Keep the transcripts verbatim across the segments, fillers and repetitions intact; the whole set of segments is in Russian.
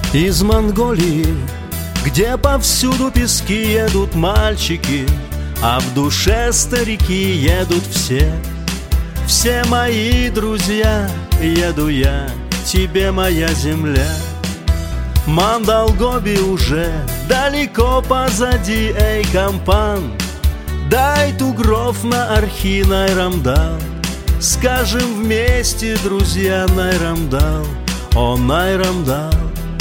Из Монголии, где повсюду пески, едут мальчики, а в душе старики едут все. Все мои друзья, еду я к тебе, моя земля. Мандалгоби уже далеко позади, эй, компан, дай тугров на архи Найрамдал. Скажем вместе, друзья, Найрамдал, о Найрамдал.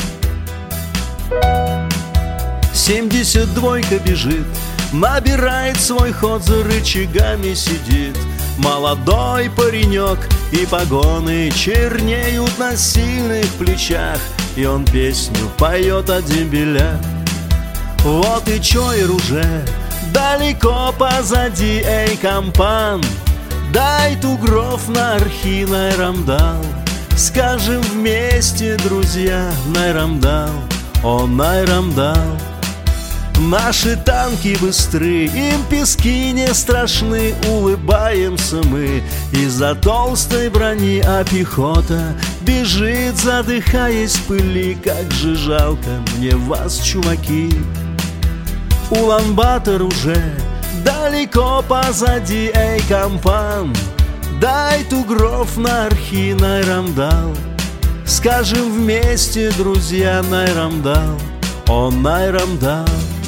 Семьдесят двойка бежит, набирает свой ход, за рычагами сидит молодой паренек, и погоны чернеют на сильных плечах, и он песню поет о дембелях. Вот и Чойр уже далеко позади, эй, компан, дай тугров на архи Найрамдал. Скажем вместе, друзья, Найрамдал, о Найрамдал. Наши танки быстры, им пески не страшны, улыбаемся мы из-за толстой брони, а пехота бежит, задыхаясь в пыли. Как же жалко мне вас, чуваки. Улан-Батор уже далеко позади, эй, компан, дай тугров на архи Найрамдал. Скажем вместе, друзья, Найрамдал, о Найрамдал.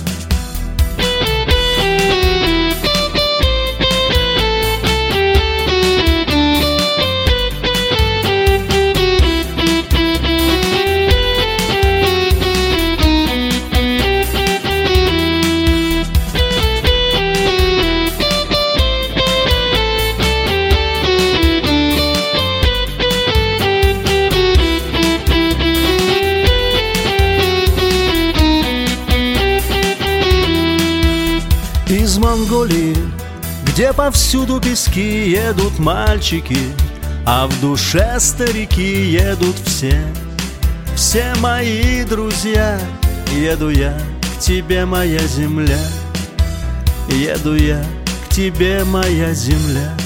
Из Монголии, где повсюду пески, едут мальчики, а в душе старики едут все. Все мои друзья, еду я к тебе, моя земля. Еду я к тебе, моя земля.